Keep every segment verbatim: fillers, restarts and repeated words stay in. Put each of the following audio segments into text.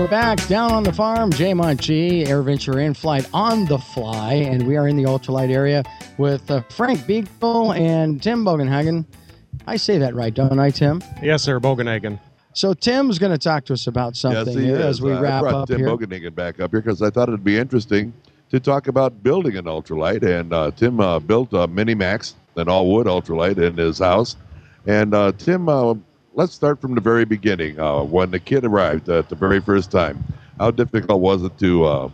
we're back down on the farm. Jay Munchie, AirVenture in-flight on the fly, and we are in the ultralight area with uh, Frank Beagle and Tim Bogenhagen. I say that right, don't I, Tim? Yes, sir, Bogenhagen. So Tim's going to talk to us about something yes, here is. as we uh, wrap I brought up Tim here. Bogenhagen back up here because I thought it'd be interesting to talk about building an ultralight. And uh, Tim uh, built a Minimax, an all-wood ultralight, in his house. And uh, Tim, uh, let's start from the very beginning. Uh, when the kid arrived at the very first time, how difficult was it to uh,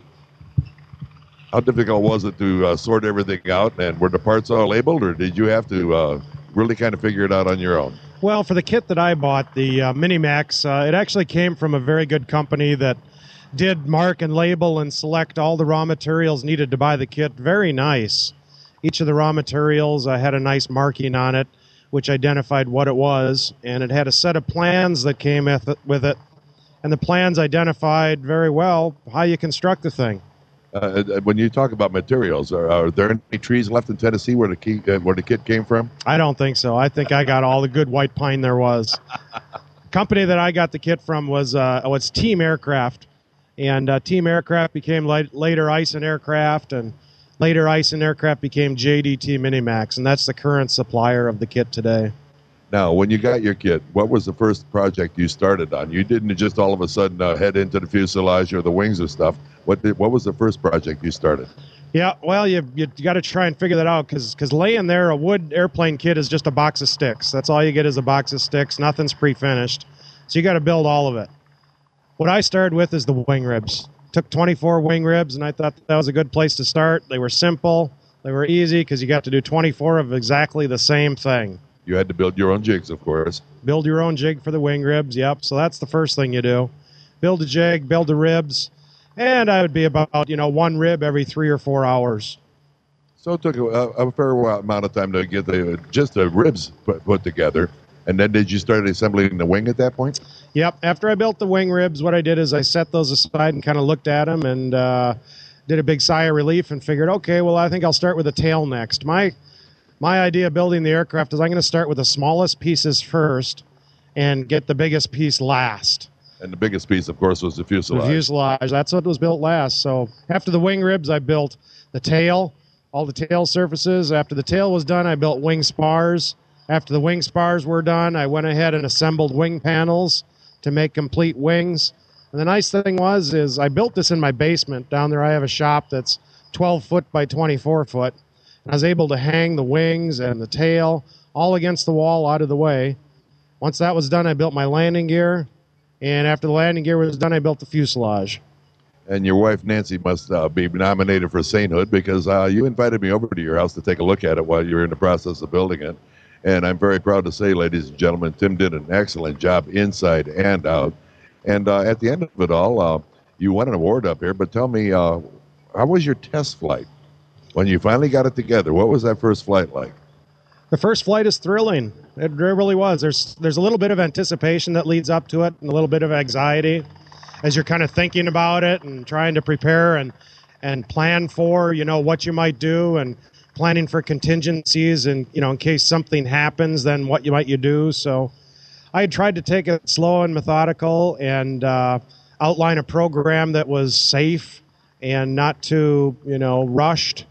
how difficult was it to uh, sort everything out? And were the parts all labeled, or did you have to uh, really kind of figure it out on your own? Well, for the kit that I bought, the uh, Minimax, uh, it actually came from a very good company that did mark and label and select all the raw materials needed to buy the kit. Very nice. Each of the raw materials uh, had a nice marking on it, which identified what it was, and it had a set of plans that came with it, and the plans identified very well how you construct the thing. Uh, when you talk about materials, are, are there any trees left in Tennessee where the key, uh, where the kit came from? I don't think so. I think I got all the good white pine there was. Company that I got the kit from was uh, oh, it's Team Aircraft, and uh, Team Aircraft became li- later Ice and Aircraft, and later Ice and Aircraft became J D T Minimax, and that's the current supplier of the kit today. Now, when you got your kit, what was the first project you started on? You didn't just all of a sudden uh, head into the fuselage or the wings or stuff. What did, what was the first project you started? Yeah, well, you you got to try and figure that out because because laying there, a wood airplane kit is just a box of sticks. That's all you get is a box of sticks. Nothing's pre-finished. So you got to build all of it. What I started with is the wing ribs. Took twenty-four wing ribs, and I thought that was a good place to start. They were simple. They were easy because you got to do twenty-four of exactly the same thing. You had to build your own jigs, of course. Build your own jig for the wing ribs, yep. So that's the first thing you do. Build a jig, build the ribs, and I would be about, you know, one rib every three or four hours. So it took a, a fair amount of time to get the just the ribs put, put together. And then did you start assembling the wing at that point? Yep. After I built the wing ribs, what I did is I set those aside and kind of looked at them and uh, did a big sigh of relief and figured, okay, well, I think I'll start with the tail next. My my idea of building the aircraft is I'm going to start with the smallest pieces first and get the biggest piece last. And the biggest piece, of course, was the fuselage. The fuselage. That's what was built last. So after the wing ribs, I built the tail, all the tail surfaces. After the tail was done, I built wing spars. After the wing spars were done, I went ahead and assembled wing panels to make complete wings. And the nice thing was is I built this in my basement. Down there I have a shop that's twelve foot by twenty-four foot. And I was able to hang the wings and the tail all against the wall out of the way. Once that was done, I built my landing gear. And after the landing gear was done, I built the fuselage. And your wife, Nancy, must uh, be nominated for sainthood because uh, you invited me over to your house to take a look at it while you were in the process of building it. And I'm very proud to say, ladies and gentlemen, Tim did an excellent job inside and out. And uh, at the end of it all, uh, you won an award up here. But tell me, uh, how was your test flight? When you finally got it together, what was that first flight like? The first flight is thrilling. It really was. There's there's a little bit of anticipation that leads up to it and a little bit of anxiety as you're kind of thinking about it and trying to prepare and, and plan for, you know, what you might do and planning for contingencies and, you know, in case something happens, then what you might you do. So I had tried to take it slow and methodical and uh, outline a program that was safe and not too, you know, rushed.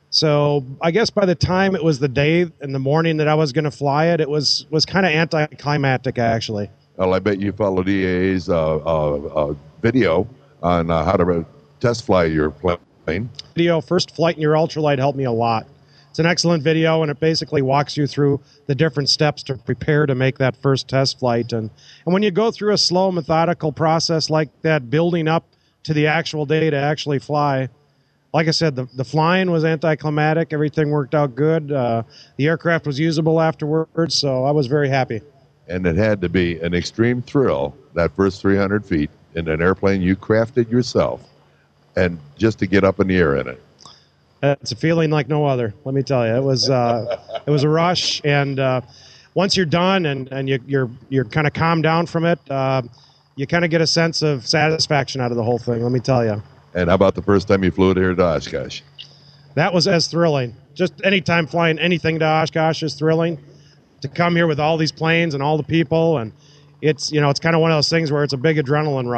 So I guess by the time it was the day in the morning that I was going to fly it, it was, was kind of anticlimactic, actually. Well, I bet you followed E A A's uh, uh, uh, video on uh, how to test fly your plane. Video, First Flight in Your Ultralight, helped me a lot. It's an excellent video, and it basically walks you through the different steps to prepare to make that first test flight. And, and when you go through a slow, methodical process like that, building up to the actual day to actually fly, like I said, the, the flying was anticlimactic. Everything worked out good. Uh, the aircraft was usable afterwards, so I was very happy. And it had to be an extreme thrill, that first three hundred feet in an airplane you crafted yourself, and just to get up in the air in it. It's a feeling like no other, let me tell you. It was uh, it was a rush, and uh, once you're done and, and you, you're you're kind of calmed down from it, uh, you kind of get a sense of satisfaction out of the whole thing, let me tell you. And how about the first time you flew it here to Oshkosh? That was as thrilling. Just any time flying anything to Oshkosh is thrilling. To come here with all these planes and all the people, and it's, you know, it's kind of one of those things where it's a big adrenaline rush.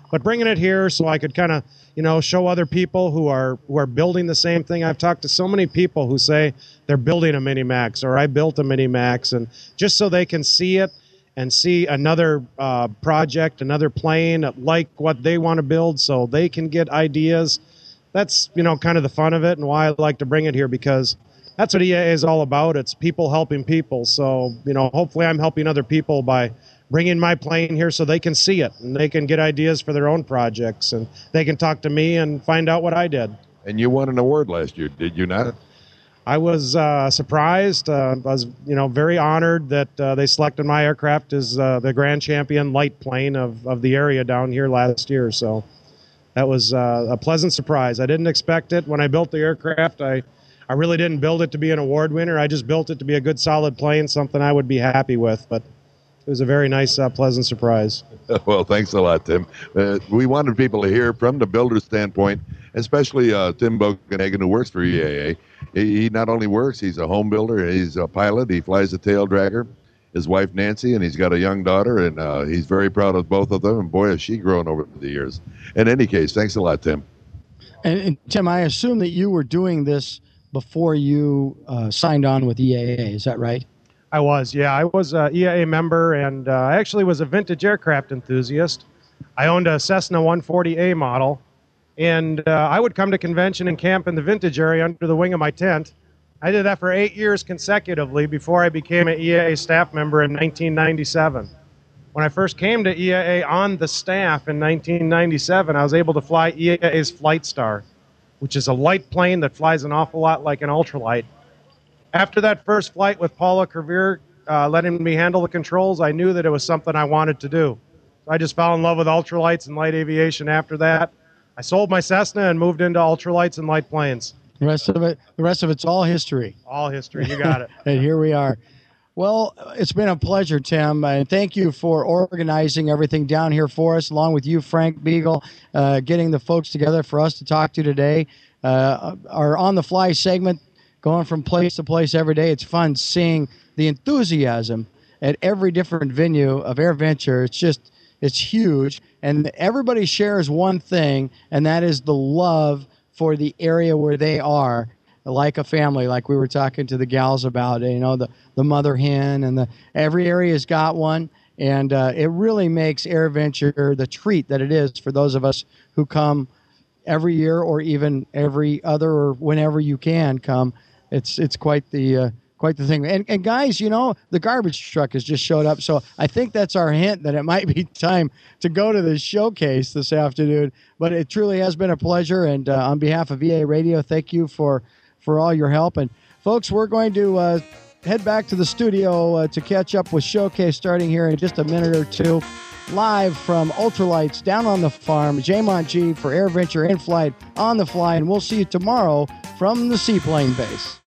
but bringing it here so I could kind of, you know, show other people who are who are building the same thing. I've talked to so many people who say they're building a Mini-Max or I built a Mini-Max, and just so they can see it and see another uh, project, another plane like what they want to build so they can get ideas. That's, you know, kind of the fun of it and why I like to bring it here, because that's what E A A is all about. It's people helping people. So, you know, hopefully I'm helping other people by bringing my plane here so they can see it and they can get ideas for their own projects and they can talk to me and find out what I did. And you won an award last year, did you not? I was uh, surprised. Uh, I was, you know, very honored that uh, they selected my aircraft as uh, the grand champion light plane of, of the area down here last year. So that was uh, a pleasant surprise. I didn't expect it. When I built the aircraft, I, I really didn't build it to be an award winner. I just built it to be a good, solid plane, something I would be happy with. But it was a very nice, uh, pleasant surprise. Well, thanks a lot, Tim. Uh, we wanted people to hear from the builder's standpoint, especially uh, Tim Bogenhagen, who works for E A A. He, he not only works, he's a home builder, he's a pilot, he flies a tail dragger, his wife Nancy, and he's got a young daughter, and uh, he's very proud of both of them, and boy, has she grown over the years. In any case, thanks a lot, Tim. And, and Tim, I assume that you were doing this before you uh, signed on with E A A, is that right? I was, yeah. I was an E A A member, and uh, I actually was a vintage aircraft enthusiast. I owned a Cessna one forty A model, and uh, I would come to convention and camp in the vintage area under the wing of my tent. I did that for eight years consecutively before I became an E A A staff member in nineteen ninety-seven. When I first came to E A A on the staff in nineteen ninety-seven, I was able to fly E A A's Flight Star, which is a light plane that flies an awful lot like an ultralight. After that first flight with Paula Kervier, uh, letting me handle the controls, I knew that it was something I wanted to do. So I just fell in love with ultralights and light aviation after that. I sold my Cessna and moved into ultralights and light planes. The rest of it, the rest of it's all history. All history, you got it. And here we are. Well, it's been a pleasure, Tim, and thank you for organizing everything down here for us, along with you, Frank Beagle, uh, getting the folks together for us to talk to today. Uh, our On the Fly segment, going from place to place every day. It's fun seeing the enthusiasm at every different venue of AirVenture. It's just, it's huge. And everybody shares one thing, and that is the love for the area where they are, like a family, like we were talking to the gals about, you know, the, the mother hen, and the every area's got one. And uh, it really makes AirVenture the treat that it is for those of us who come every year or even every other or whenever you can come. It's it's quite the uh, quite the thing. And, and guys, you know, the garbage truck has just showed up, so I think that's our hint that it might be time to go to the showcase this afternoon. But it truly has been a pleasure, and uh, on behalf of E A Radio, thank you for, for all your help. And folks, we're going to uh, head back to the studio uh, to catch up with Showcase starting here in just a minute or two. Live from Ultralights down on the farm, Jamont G for AirVenture in flight on the fly, and we'll see you tomorrow from the Seaplane Base.